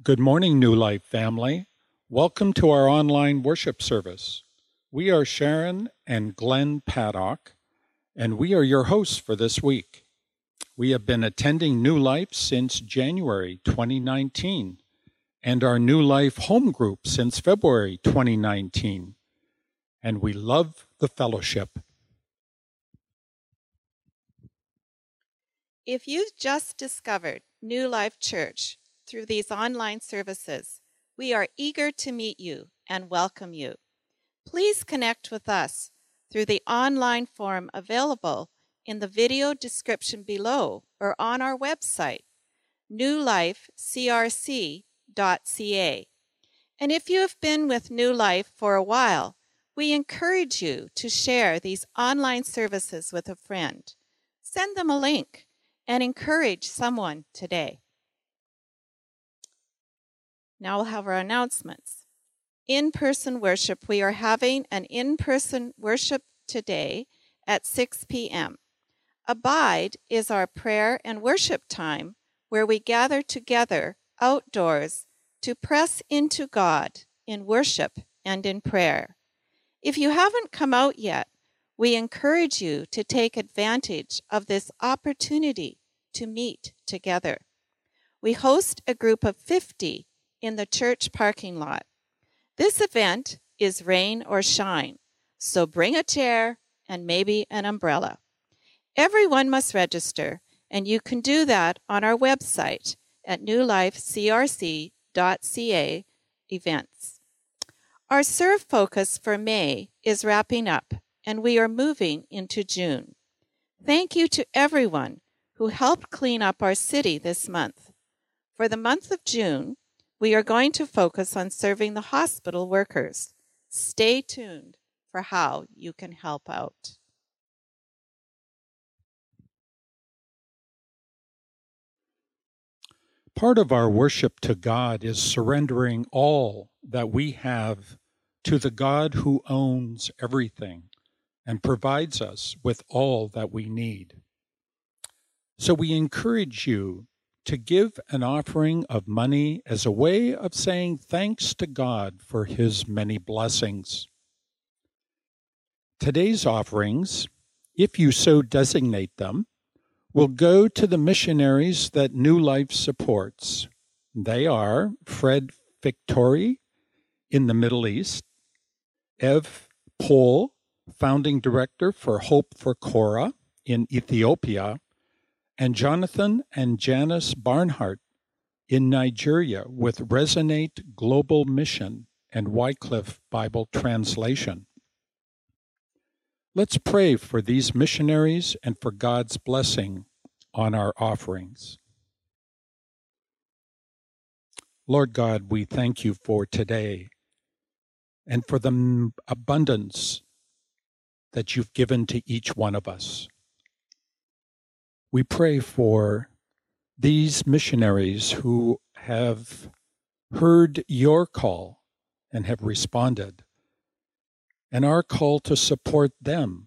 Good morning, New Life family. Welcome to our online worship service. We are Sharon and Glenn Paddock, and we are your hosts for this week. We have been attending New Life since January 2019 and our New Life home group since February 2019, and we love the fellowship. If you've just discovered New Life Church through these online services, we are eager to meet you and welcome you. Please connect with us through the online form available in the video description below or on our website, newlifecrc.ca. And if you have been with New Life for a while, we encourage you to share these online services with a friend. Send them a link and encourage someone today. Now we'll have our announcements. In-person worship. We are having an in-person worship today at 6 p.m. Abide is our prayer and worship time where we gather together outdoors to press into God in worship and in prayer. If you haven't come out yet, we encourage you to take advantage of this opportunity to meet together. We host a group of 50 in the church parking lot. This event is rain or shine, so bring a chair and maybe an umbrella. Everyone must register, and you can do that on our website at newlifecrc.ca events. Our Serve focus for May is wrapping up, and we are moving into June. Thank you to everyone who helped clean up our city this month. For the month of June, we are going to focus on serving the hospital workers. Stay tuned for how you can help out. Part of our worship to God is surrendering all that we have to the God who owns everything and provides us with all that we need. So we encourage you to give an offering of money as a way of saying thanks to God for His many blessings. Today's offerings, if you so designate them, will go to the missionaries that New Life supports. They are Fred Victori in the Middle East, Ev Paul, founding director for Hope for Korah in Ethiopia, and Jonathan and Janice Barnhart in Nigeria with Resonate Global Mission and Wycliffe Bible Translation. Let's pray for these missionaries and for God's blessing on our offerings. Lord God, we thank you for today and for the abundance that you've given to each one of us. We pray for these missionaries who have heard your call and have responded, and our call to support them.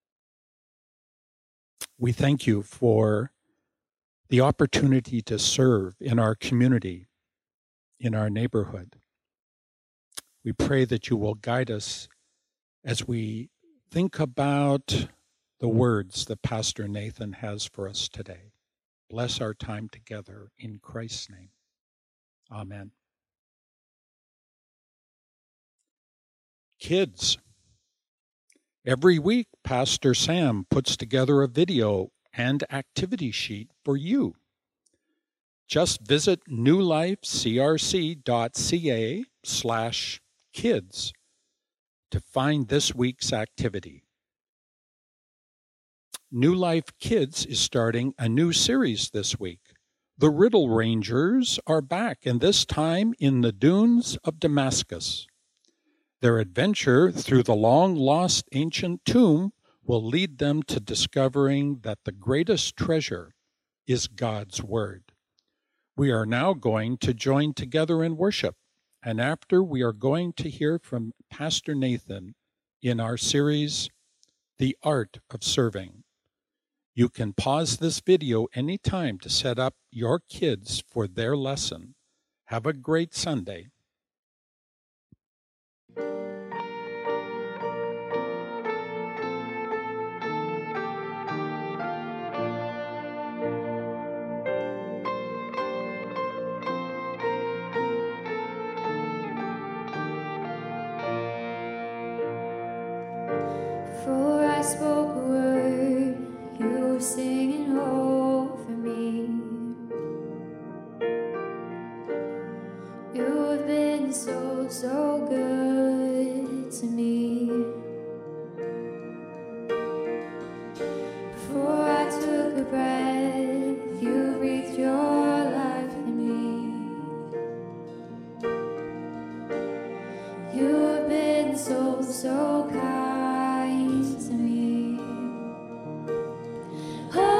We thank you for the opportunity to serve in our community, in our neighborhood. We pray that you will guide us as we think about the words that Pastor Nathan has for us today. Bless our time together in Christ's name. Amen. Kids, every week Pastor Sam puts together a video and activity sheet for you. Just visit newlifecrc.ca/kids to find this week's activity. New Life Kids is starting a new series this week. The Riddle Rangers are back, and this time in the dunes of Damascus. Their adventure through the long-lost ancient tomb will lead them to discovering that the greatest treasure is God's Word. We are now going to join together in worship, and after we are going to hear from Pastor Nathan in our series, The Art of Serving. You can pause this video anytime to set up your kids for their lesson Have a great Sunday. Before I spoke a word, you were singing over me. You have been so, so good to me. Before I took a breath, you breathed your life in me. You have been so, so kind to me. Oh,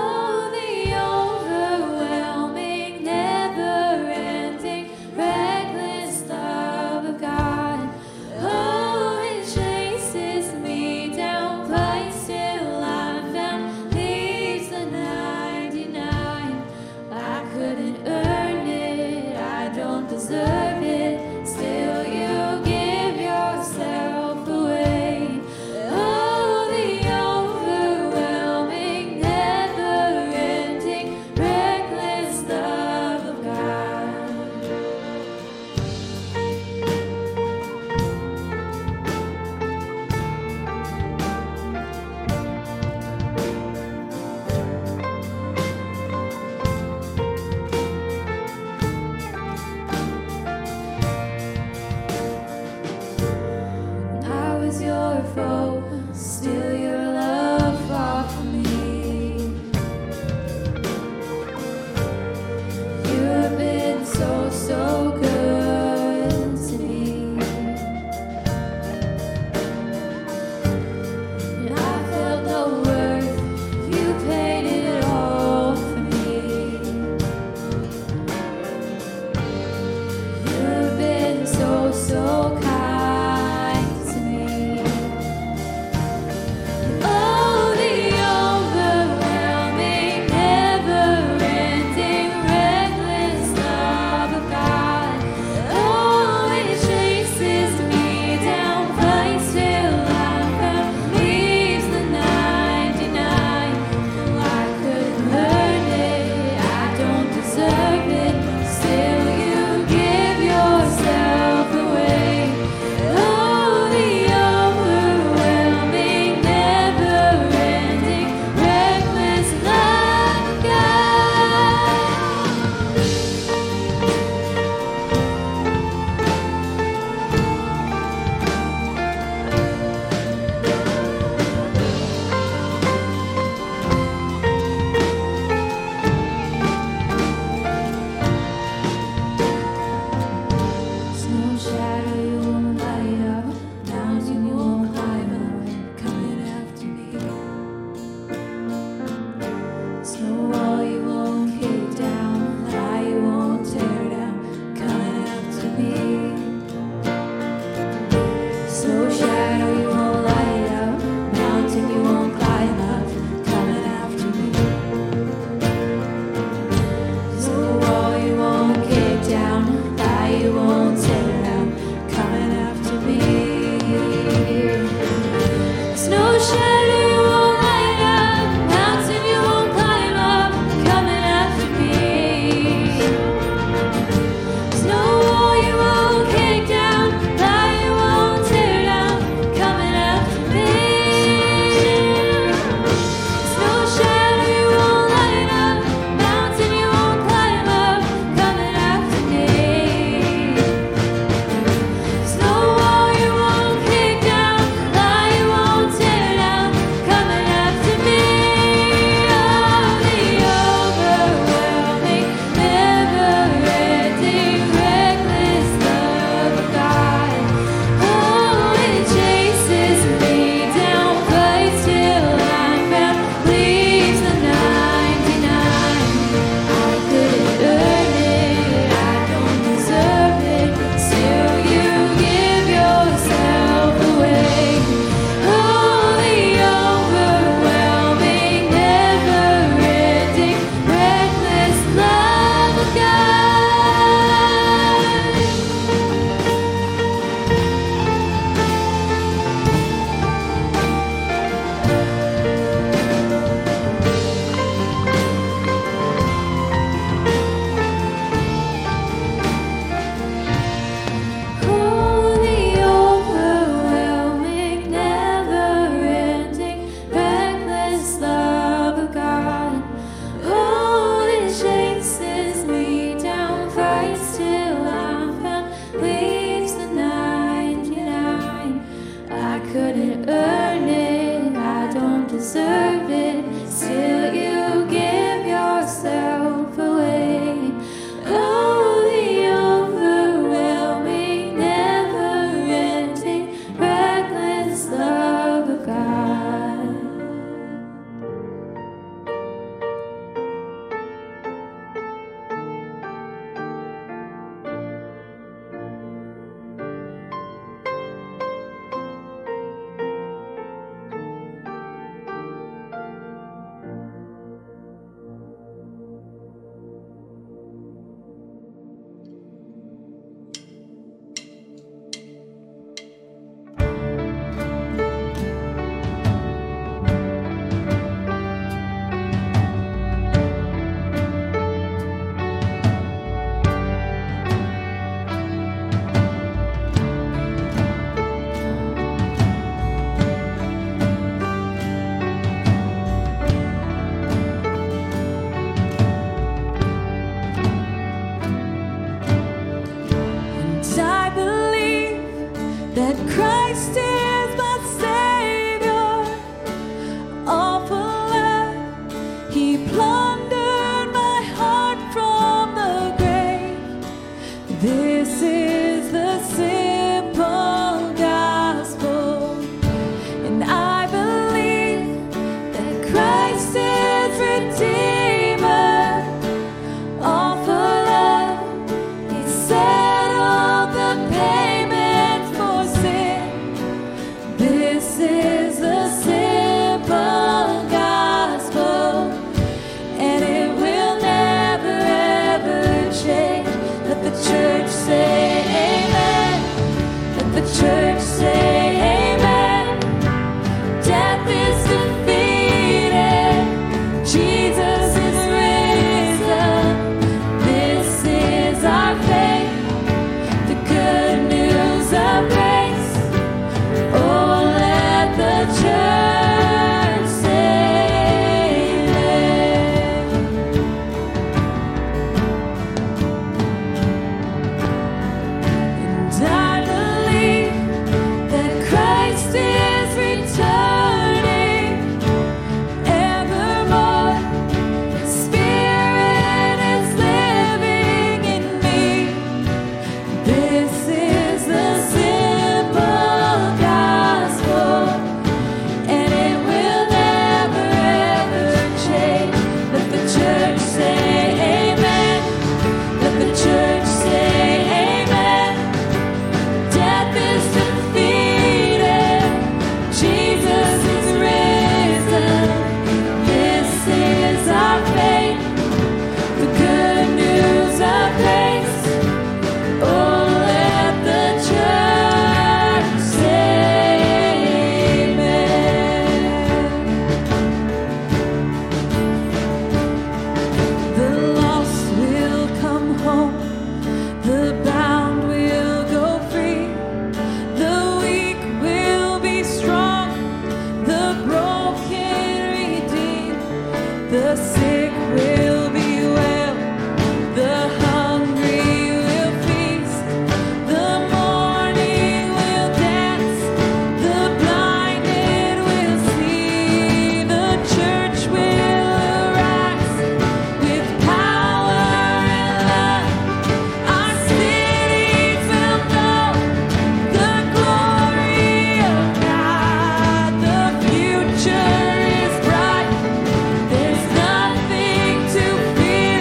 The sick will be well, the hungry will feast, the mourning will dance, the blinded will see, the church will arise with power and love. Our cities will know the glory of God. The future is bright. There's nothing to fear.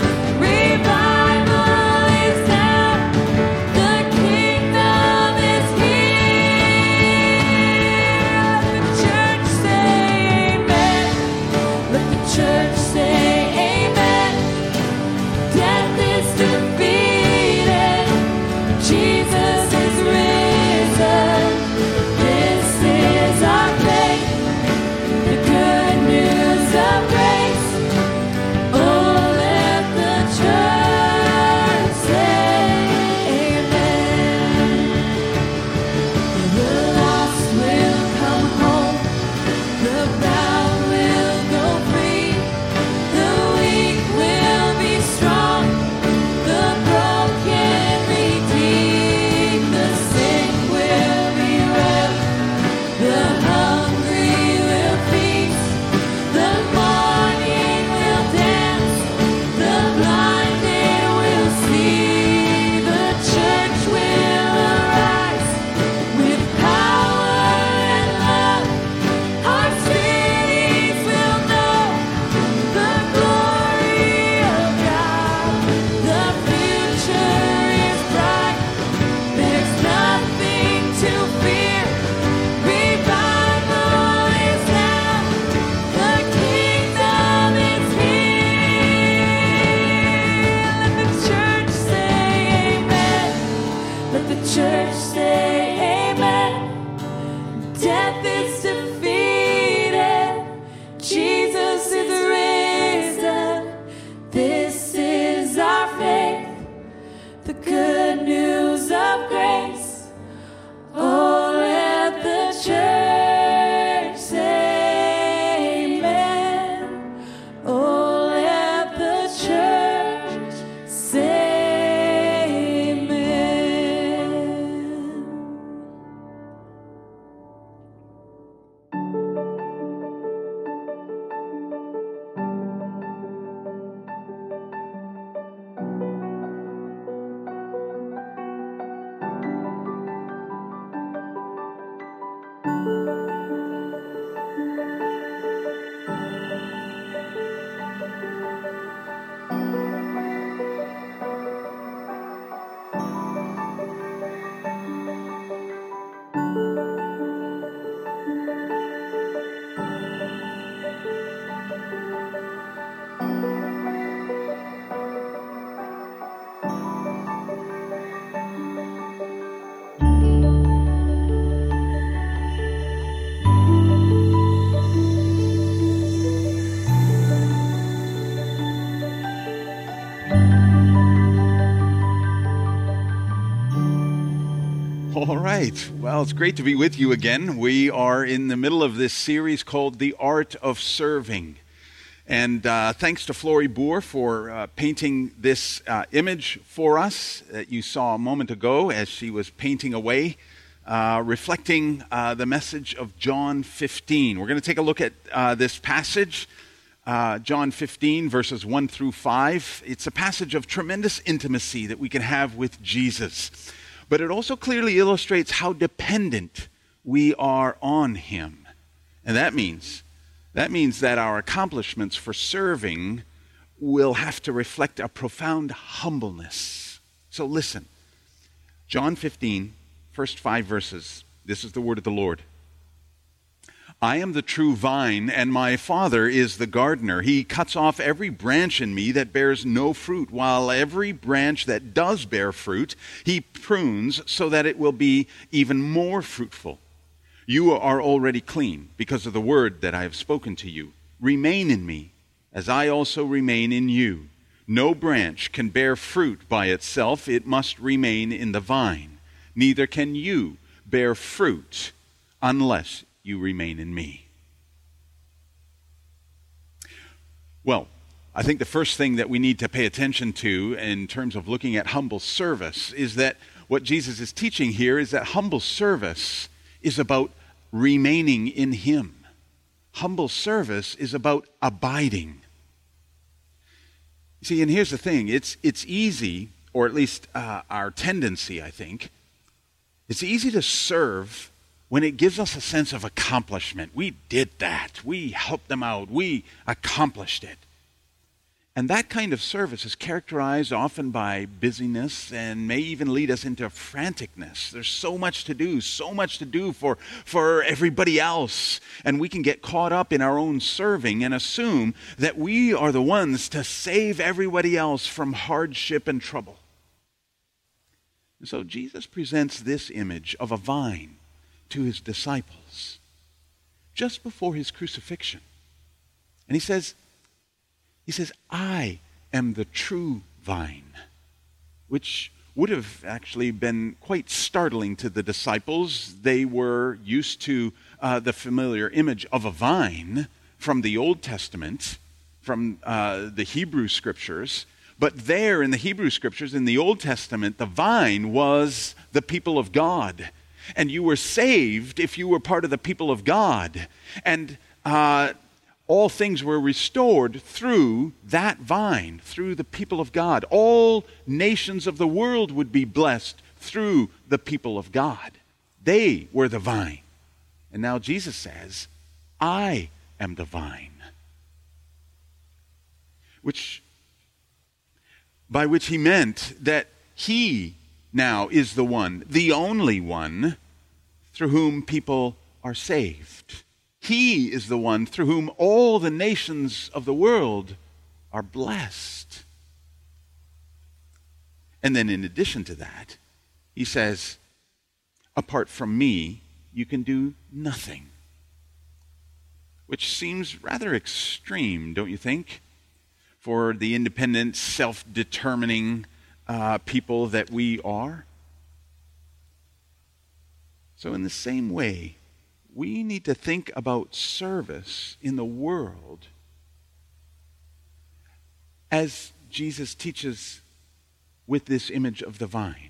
Revival is now. The kingdom is here. Let the church say amen. Let the church say amen. Death is defeated. Jesus is risen. This is our faith. The good news of grace. Oh, let the church say amen. The lost will come home. The bound will go free. The weak will be strong. The broken redeemed. The sick will be well. The hungry will feast. The mourning will dance. The blinded will see. The church will arise with power and love. Our cities will know the glory of God. The future is bright. There's nothing to fear. Revival is now. The kingdom is here. Let the church say amen. Let the church say amen. Death is defeated. Jesus is risen. This is our faith. The good news of grace. Oh, let the church say amen. Oh, let the church say amen. All right. Well, it's great to be with you again. We are in the middle of this series called The Art of Serving. And thanks to Flory Boer for painting this image for us that you saw a moment ago as she was painting away, reflecting the message of John 15. We're going to take a look at this passage, John 15, verses 1 through 5. It's a passage of tremendous intimacy that we can have with Jesus. But it also clearly illustrates how dependent we are on him. And that means that our accomplishments for serving will have to reflect a profound humbleness. So listen, John 15, first 5 verses. This is the word of the Lord. I am the true vine, and my Father is the gardener. He cuts off every branch in me that bears no fruit, while every branch that does bear fruit, he prunes so that it will be even more fruitful. You are already clean because of the word that I have spoken to you. Remain in me, as I also remain in you. No branch can bear fruit by itself. It must remain in the vine. Neither can you bear fruit unless you remain in me. Well, I think the first thing that we need to pay attention to in terms of looking at humble service is that what Jesus is teaching here is that humble service is about remaining in Him. Humble service is about abiding. See, and here's the thing. It's easy, or at least our tendency, I think, it's easy to serve when it gives us a sense of accomplishment. We did that. We helped them out. We accomplished it. And that kind of service is characterized often by busyness and may even lead us into franticness. There's so much to do for everybody else. And we can get caught up in our own serving and assume that we are the ones to save everybody else from hardship and trouble. And so Jesus presents this image of a vine to His disciples just before His crucifixion. And He says, I am the true vine, which would have actually been quite startling to the disciples. They were used to the familiar image of a vine from the Old Testament, from the Hebrew Scriptures. But there in the Hebrew Scriptures, in the Old Testament, the vine was the people of God. And you were saved if you were part of the people of God. And all things were restored through that vine, through the people of God. All nations of the world would be blessed through the people of God. They were the vine. And now Jesus says, I am the vine. By which He meant that He now is the one, the only one, through whom people are saved. He is the one through whom all the nations of the world are blessed. And then in addition to that, He says, apart from me, you can do nothing. Which seems rather extreme, don't you think? For the independent, self-determining people that we are. So in the same way, we need to think about service in the world as Jesus teaches with this image of the vine.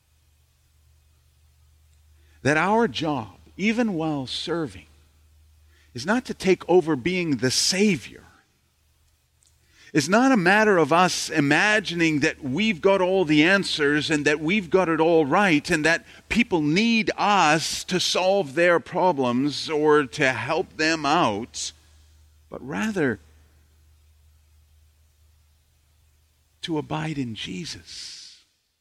That our job, even while serving, is not to take over being the Savior. It's not a matter of us imagining that we've got all the answers and that we've got it all right and that people need us to solve their problems or to help them out, but rather to abide in Jesus.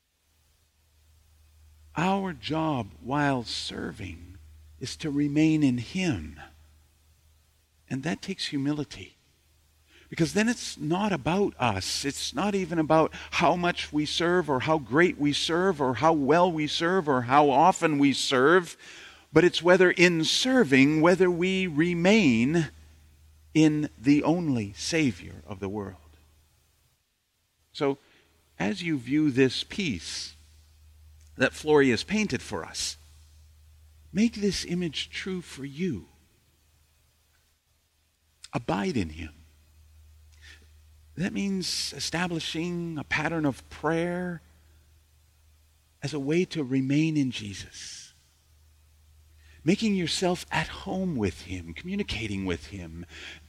Our job while serving is to remain in Him. And that takes humility. Because then it's not about us. It's not even about how much we serve or how great we serve or how well we serve or how often we serve. But it's whether in serving, whether we remain in the only Savior of the world. So as you view this piece that Flory has painted for us, make this image true for you. Abide in Him. That means establishing a pattern of prayer as a way to remain in Jesus. Making yourself at home with Him, communicating with Him.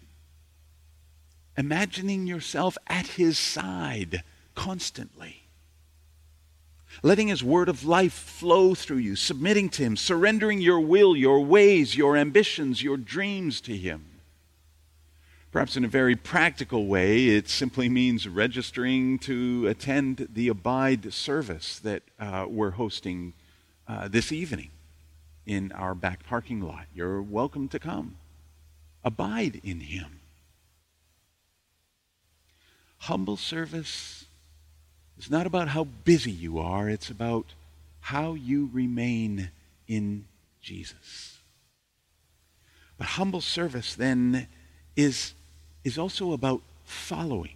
Imagining yourself at His side constantly. Letting His word of life flow through you, submitting to Him, surrendering your will, your ways, your ambitions, your dreams to Him. Perhaps in a very practical way, it simply means registering to attend the Abide service that we're hosting this evening in our back parking lot. You're welcome to come. Abide in Him. Humble service is not about how busy you are. It's about how you remain in Jesus. But humble service then is also about following.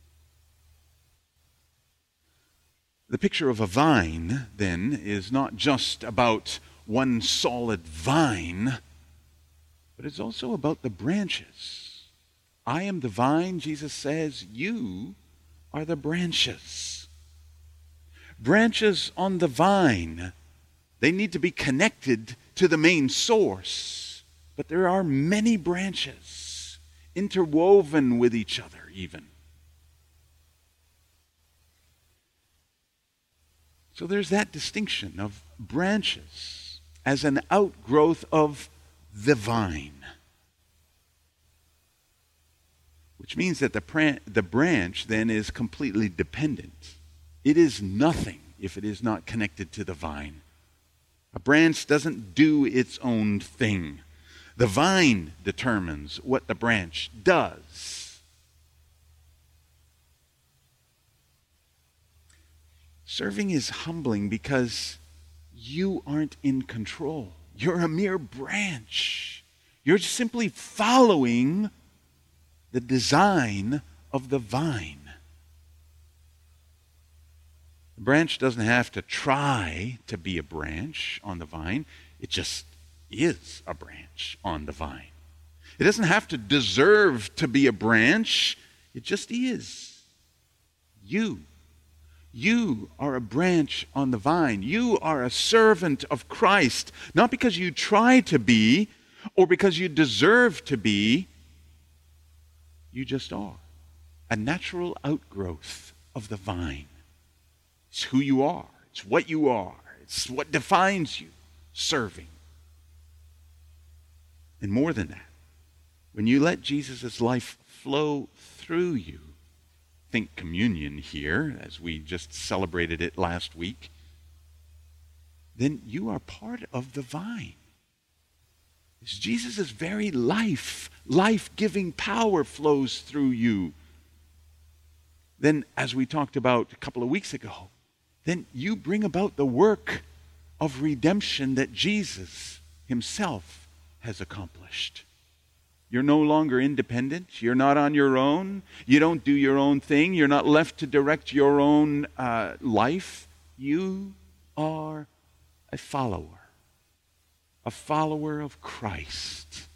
The picture of a vine, then, is not just about one solid vine, but it's also about the branches. I am the vine, Jesus says, you are the branches. Branches on the vine, they need to be connected to the main source. But there are many branches, interwoven with each other even. So there's that distinction of branches as an outgrowth of the vine. Which means that the branch then is completely dependent. It is nothing if it is not connected to the vine. A branch doesn't do its own thing. The vine determines what the branch does. Serving is humbling because you aren't in control. You're a mere branch. You're simply following the design of the vine. The branch doesn't have to try to be a branch on the vine. It just is a branch on the vine. It doesn't have to deserve to be a branch. It just is. You are a branch on the vine. You are a servant of Christ, not because you try to be or because you deserve to be. You just are. A natural outgrowth of the vine. It's who you are. It's what you are. It's what defines you. Serving. And more than that, when you let Jesus' life flow through you, think communion here, as we just celebrated it last week, then you are part of the vine. It's Jesus' very life-giving power flows through you. Then, as we talked about a couple of weeks ago, then you bring about the work of redemption that Jesus himself has accomplished. You're no longer independent. You're not on your own. You don't do your own thing. You're not left to direct your own life. You are a follower of Christ.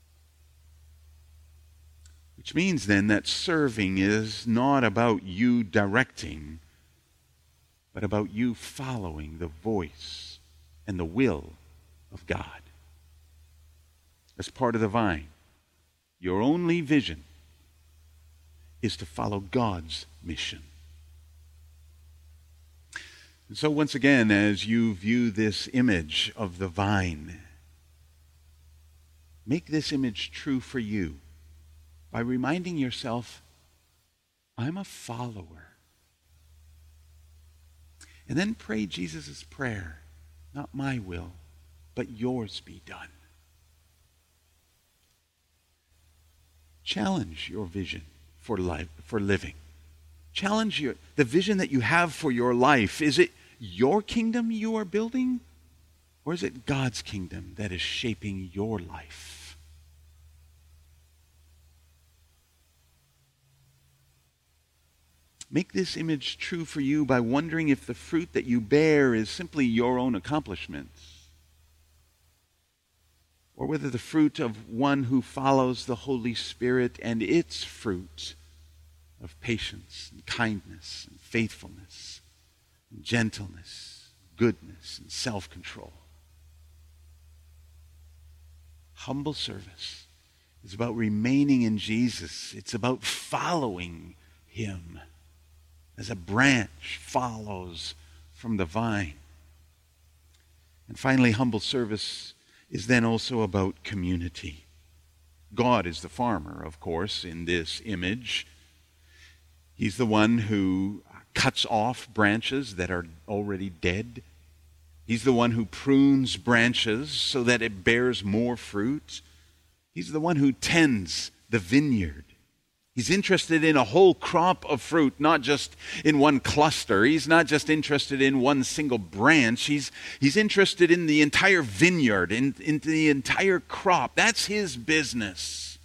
Which means then that serving is not about you directing, but about you following the voice and the will of God. As part of the vine, your only vision is to follow God's mission. And so once again, as you view this image of the vine, make this image true for you by reminding yourself, I'm a follower. And then pray Jesus' prayer, not my will, but yours be done. Challenge your vision for life, for living. Challenge the vision that you have for your life. Is it your kingdom you are building? Or is it God's kingdom that is shaping your life? Make this image true for you by wondering if the fruit that you bear is simply your own accomplishments, or whether the fruit of one who follows the Holy Spirit and its fruit of patience and kindness and faithfulness and gentleness, goodness and self-control. Humble service is about remaining in Jesus. It's about following him as a branch follows from the vine. And finally, humble service is then also about community. God is the farmer, of course, in this image. He's the one who cuts off branches that are already dead. He's the one who prunes branches so that it bears more fruit. He's the one who tends the vineyard. He's interested in a whole crop of fruit, not just in one cluster. He's not just interested in one single branch. He's interested in the entire vineyard, in the entire crop. That's his business.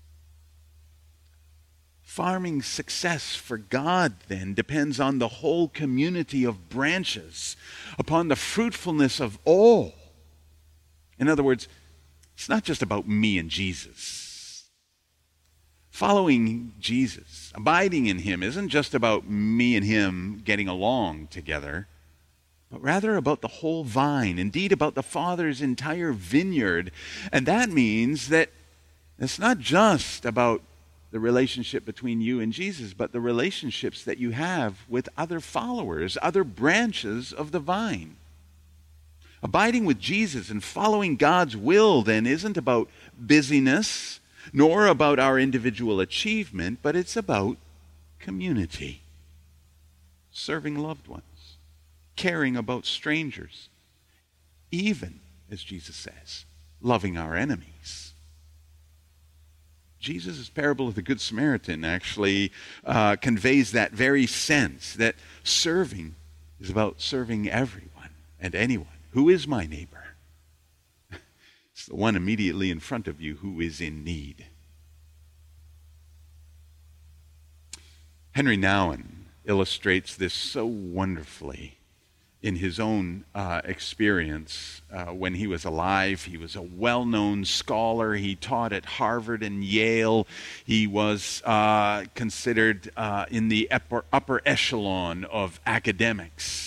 Farming success for God, then, depends on the whole community of branches, upon the fruitfulness of all. In other words, it's not just about me and Jesus. Following Jesus, abiding in him, isn't just about me and him getting along together, but rather about the whole vine, indeed about the Father's entire vineyard. And that means that it's not just about the relationship between you and Jesus, but the relationships that you have with other followers, other branches of the vine. Abiding with Jesus and following God's will, then, isn't about busyness, nor about our individual achievement, but it's about community. Serving loved ones, caring about strangers, even, as Jesus says, loving our enemies. Jesus' parable of the Good Samaritan actually conveys that very sense, that serving is about serving everyone and anyone. Who is my neighbor? It's the one immediately in front of you who is in need. Henry Nouwen illustrates this so wonderfully in his own experience when he was alive. He was a well-known scholar. He taught at Harvard and Yale. He was considered in the upper echelon of academics.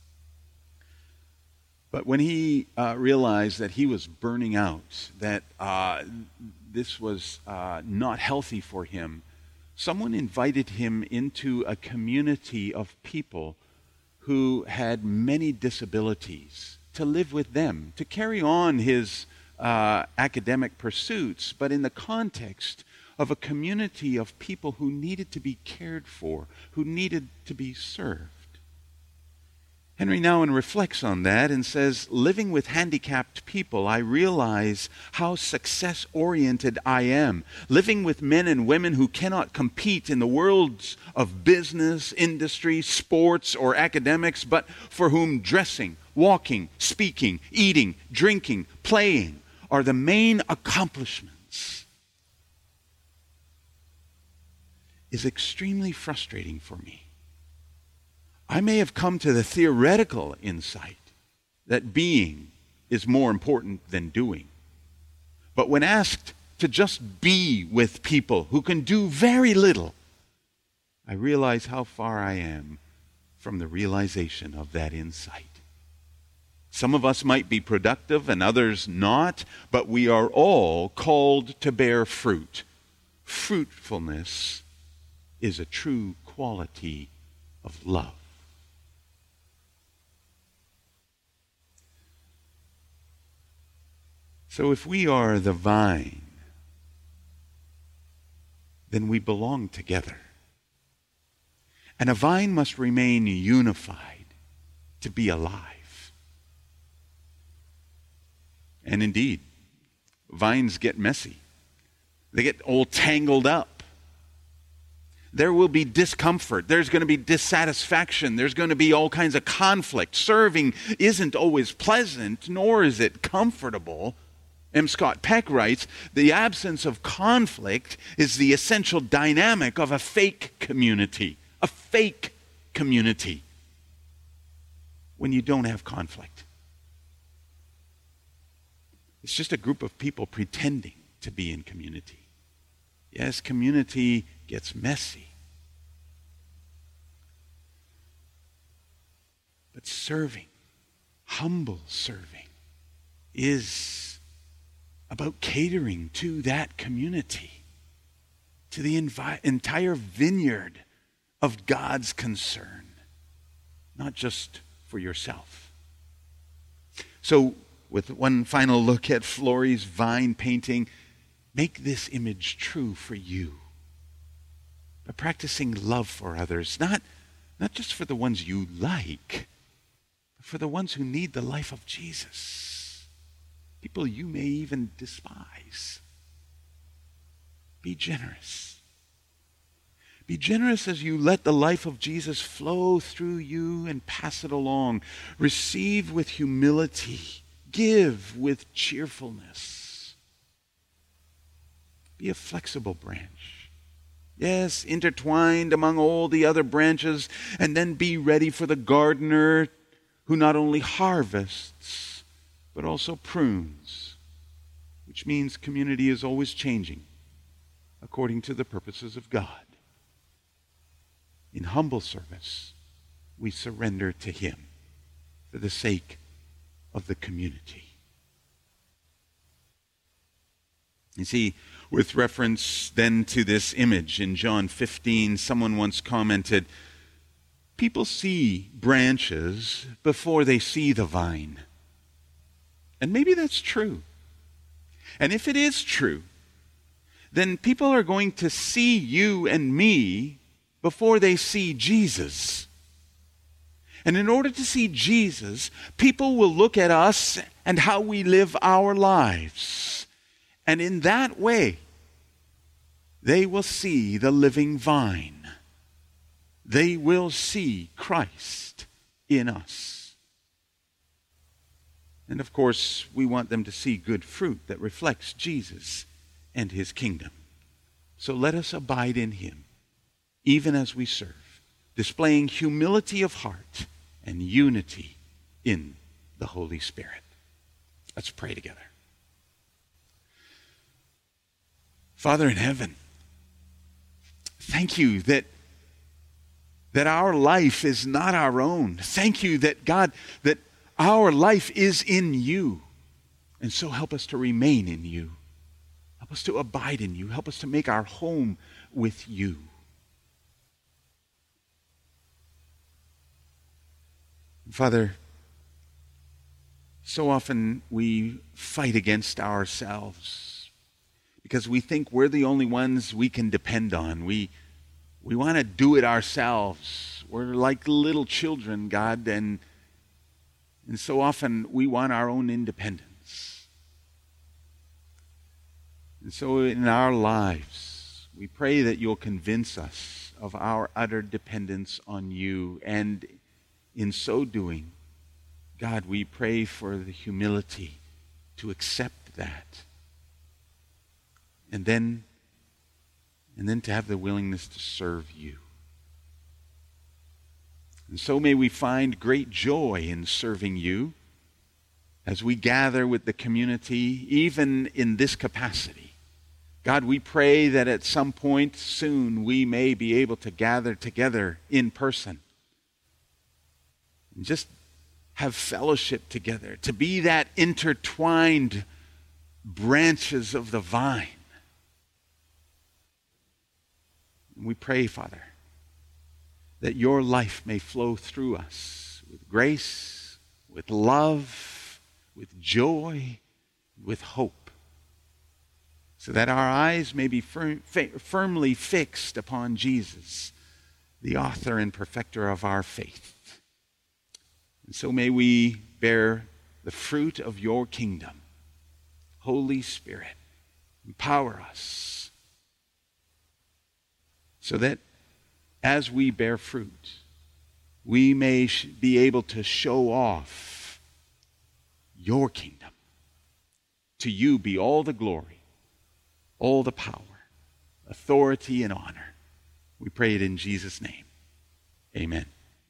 But when he realized that he was burning out, that this was not healthy for him, someone invited him into a community of people who had many disabilities, to live with them, to carry on his academic pursuits, but in the context of a community of people who needed to be cared for, who needed to be served. Henry Nouwen reflects on that and says, living with handicapped people, I realize how success-oriented I am. Living with men and women who cannot compete in the worlds of business, industry, sports, or academics, but for whom dressing, walking, speaking, eating, drinking, playing are the main accomplishments, is extremely frustrating for me. I may have come to the theoretical insight that being is more important than doing. But when asked to just be with people who can do very little, I realize how far I am from the realization of that insight. Some of us might be productive and others not, but we are all called to bear fruit. Fruitfulness is a true quality of love. So if we are the vine, then we belong together. And a vine must remain unified to be alive. And indeed, vines get messy. They get all tangled up. There will be discomfort. There's going to be dissatisfaction. There's going to be all kinds of conflict. Serving isn't always pleasant, nor is it comfortable. M. Scott Peck writes, the absence of conflict is the essential dynamic of a fake community. A fake community. When you don't have conflict. It's just a group of people pretending to be in community. Yes, community gets messy. But serving, humble serving, is about catering to that community, to the entire vineyard of God's concern, not just for yourself. So, with one final look at Florey's vine painting, make this image true for you. By practicing love for others, not just for the ones you like, but for the ones who need the life of Jesus. People you may even despise. Be generous. Be generous as you let the life of Jesus flow through you and pass it along. Receive with humility. Give with cheerfulness. Be a flexible branch. Yes, intertwined among all the other branches, and then be ready for the gardener who not only harvests, but also prunes, which means community is always changing, according to the purposes of God. In humble service, we surrender to Him for the sake of the community. You see, with reference then to this image in John 15, someone once commented, people see branches before they see the vine. And maybe that's true. And if it is true, then people are going to see you and me before they see Jesus. And in order to see Jesus, people will look at us and how we live our lives. And in that way, they will see the living vine. They will see Christ in us. And of course, we want them to see good fruit that reflects Jesus and His kingdom. So let us abide in Him, even as we serve, displaying humility of heart and unity in the Holy Spirit. Let's pray together. Father in heaven, thank you that our life is not our own. Thank you that, God, that our life is in you. And so help us to remain in you. Help us to abide in you. Help us to make our home with you. Father, so often we fight against ourselves because we think we're the only ones we can depend on. We want to do it ourselves. We're like little children, God, and so often we want our own independence. And so in our lives, we pray that you'll convince us of our utter dependence on you. And in so doing, God, we pray for the humility to accept that. And then to have the willingness to serve you. And so may we find great joy in serving you as we gather with the community, even in this capacity. God, we pray that at some point soon we may be able to gather together in person and just have fellowship together, to be that intertwined branches of the vine. We pray, Father, that your life may flow through us with grace, with love, with joy, with hope, so that our eyes may be firmly fixed upon Jesus, the author and perfecter of our faith. And so may we bear the fruit of your kingdom. Holy Spirit, empower us so that as we bear fruit, we may be able to show off your kingdom. To you be all the glory, all the power, authority, and honor. We pray it in Jesus' name. Amen.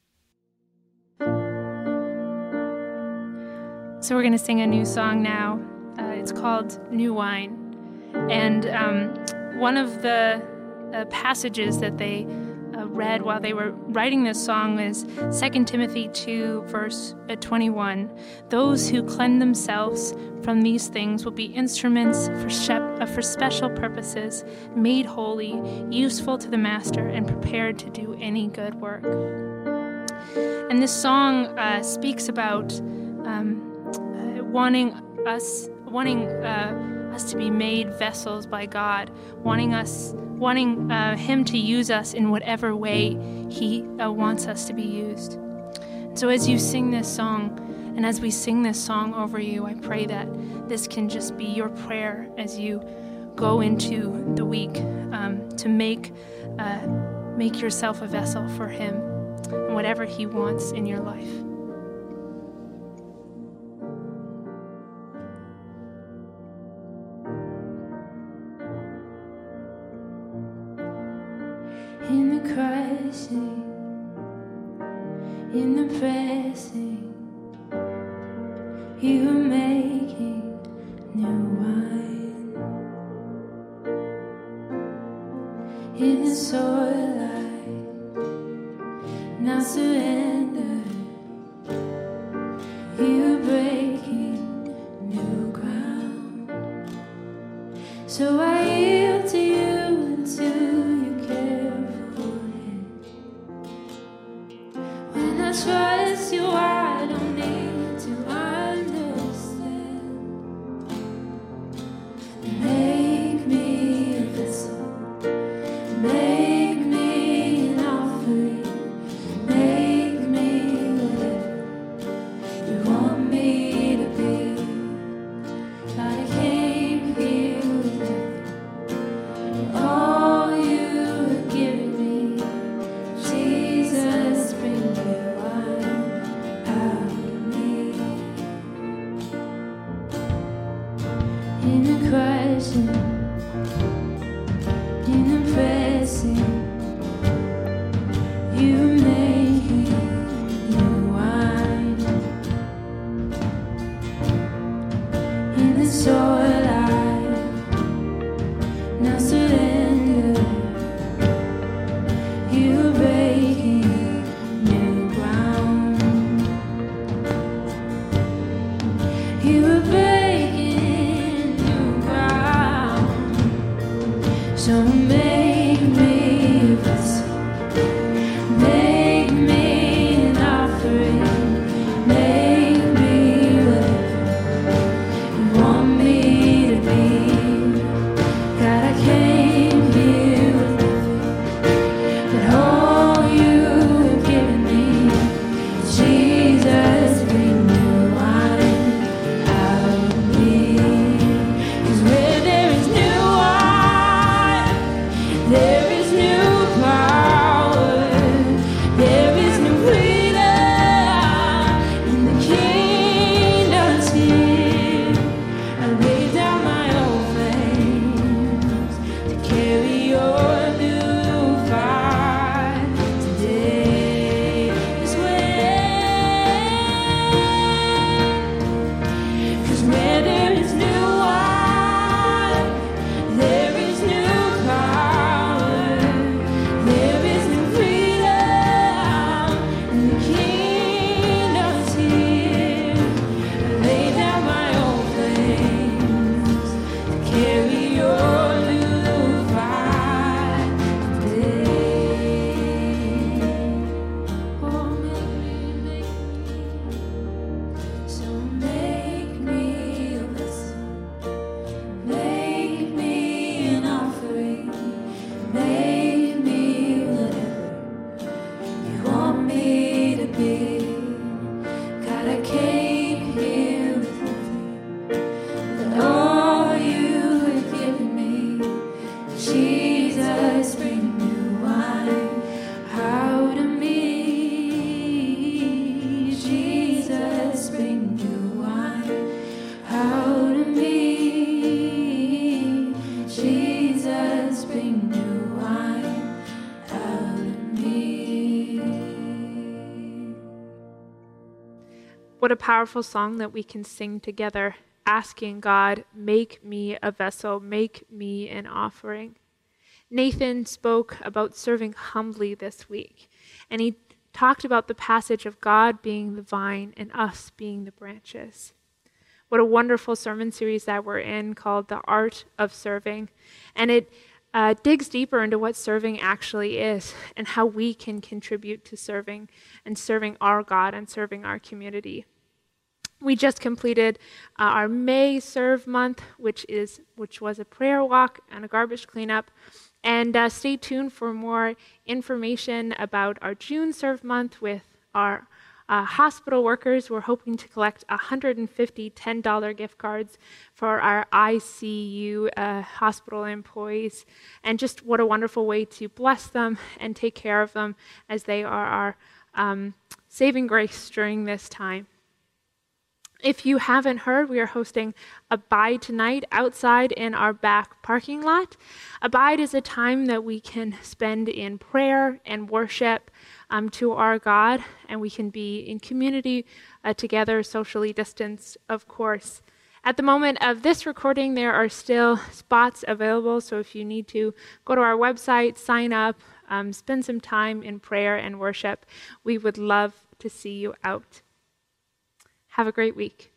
So we're going to sing a new song now. It's called New Wine. And one of the passages that they read while they were writing this song is 2 Timothy 2, verse 21. Those who cleanse themselves from these things will be instruments for special purposes, made holy, useful to the master, and prepared to do any good work. And this song speaks about wanting us to be made vessels by God, wanting Him to use us in whatever way He wants us to be used. So as you sing this song, and as we sing this song over you, I pray that this can just be your prayer as you go into the week to make yourself a vessel for Him and whatever He wants in your life. In the crashing, in the pressing, you are making new wine. surrender. You're breaking new ground. So I yield to you until you care for it. When I trust you, I don't need to understand. Make me a vessel. Make me an offering. Make me whatever you want me to be. God, I came here with nothing. All you have given me, Jesus, bring new wine out of me. In the crushing, in the pressing, you make new wine. In the soil I now surrender. You're breaking new ground. You're breaking new ground. So make me a vessel. Make me an offering. Make me whatever you want me to be. God, I came here with nothing, but all you have given me, Jesus, bring new wine out of me. 'Cause where there is new wine, there is new power, there is new freedom, and the kingdom's here. I lay down my old flames to carry your new fire today. 'Cause where there is new wine, there is new power, there is new freedom, and the kingdom's here. I lay down my old flames to carry your new fire today. Oh, so make me a vessel. Make me an offering. Make me whatever you want me to be. God, I came here with nothing, but all you have given me, Jesus, bring new wine out of me. Jesus, bring new wine out of me. Jesus, bring new wine out of me. What a powerful song that we can sing together, asking God, make me a vessel, make me an offering. Nathan spoke about serving humbly this week, and he talked about the passage of God being the vine and us being the branches. What a wonderful sermon series that we're in called The Art of Serving, and it digs deeper into what serving actually is and how we can contribute to serving and serving our God and serving our community. We just completed our May Serve Month, which was a prayer walk and a garbage cleanup. And stay tuned for more information about our June Serve Month with our hospital workers. We're hoping to collect 150 $10 gift cards for our ICU hospital employees. And just what a wonderful way to bless them and take care of them as they are our saving grace during this time. If you haven't heard, we are hosting Abide tonight outside in our back parking lot. Abide is a time that we can spend in prayer and worship to our God, and we can be in community together, socially distanced, of course. At the moment of this recording, there are still spots available, so if you need to go to our website, sign up, spend some time in prayer and worship. We would love to see you out. Have a great week.